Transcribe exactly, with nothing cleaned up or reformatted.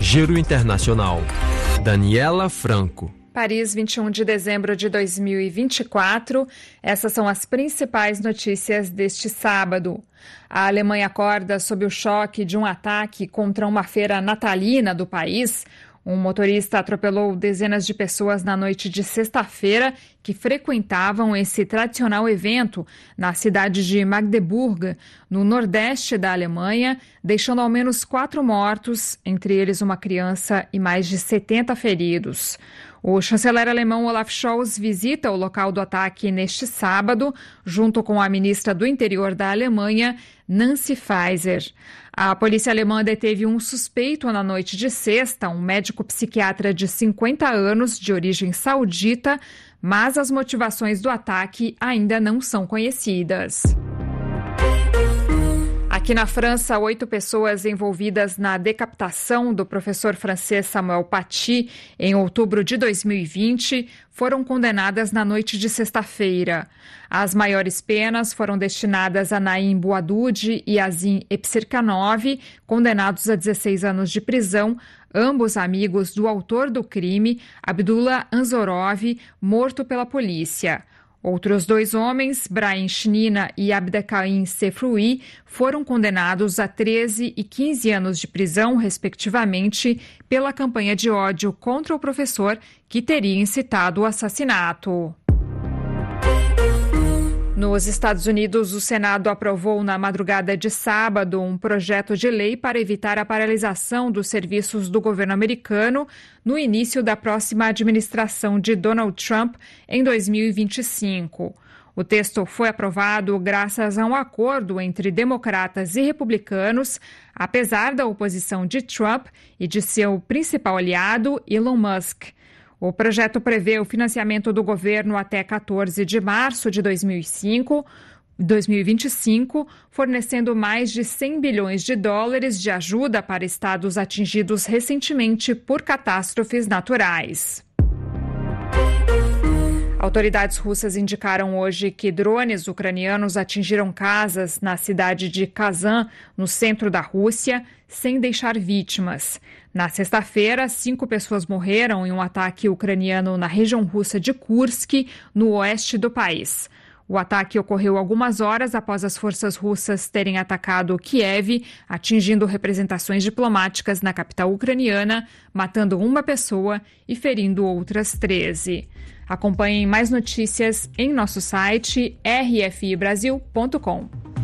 Giro Internacional. Daniela Franco. Paris, vinte e um de dezembro de dois mil e vinte e quatro. Essas são as principais notícias deste sábado. A Alemanha acorda sob o choque de um ataque contra uma feira natalina do país. Um motorista atropelou dezenas de pessoas na noite de sexta-feira que frequentavam esse tradicional evento na cidade de Magdeburg, no nordeste da Alemanha, deixando ao menos quatro mortos, entre eles uma criança e mais de setenta feridos. O chanceler alemão Olaf Scholz visita o local do ataque neste sábado, junto com a ministra do Interior da Alemanha, Nancy Faeser. A polícia alemã deteve um suspeito na noite de sexta, um médico psiquiatra de cinquenta anos, de origem saudita, mas as motivações do ataque ainda não são conhecidas. Aqui na França, oito pessoas envolvidas na decapitação do professor francês Samuel Paty em outubro de dois mil e vinte foram condenadas na noite de sexta-feira. As maiores penas foram destinadas a Naim Bouadoudi e Azim Epsirkanov, condenados a dezesseis anos de prisão, ambos amigos do autor do crime, Abdullah Anzorov, morto pela polícia. Outros dois homens, Brahim Shnina e Abdelkarim Sefroui, foram condenados a treze e quinze anos de prisão, respectivamente, pela campanha de ódio contra o professor que teria incitado o assassinato. Nos Estados Unidos, o Senado aprovou na madrugada de sábado um projeto de lei para evitar a paralisação dos serviços do governo americano no início da próxima administração de Donald Trump em dois mil e vinte e cinco. O texto foi aprovado graças a um acordo entre democratas e republicanos, apesar da oposição de Trump e de seu principal aliado, Elon Musk. O projeto prevê o financiamento do governo até quatorze de março de dois mil e cinco, dois mil e vinte e cinco, fornecendo mais de cem bilhões de dólares de ajuda para estados atingidos recentemente por catástrofes naturais. Autoridades russas indicaram hoje que drones ucranianos atingiram casas na cidade de Kazan, no centro da Rússia, sem deixar vítimas. Na sexta-feira, cinco pessoas morreram em um ataque ucraniano na região russa de Kursk, no oeste do país. O ataque ocorreu algumas horas após as forças russas terem atacado Kiev, atingindo representações diplomáticas na capital ucraniana, matando uma pessoa e ferindo outras treze. Acompanhem mais notícias em nosso site r f i brasil ponto com.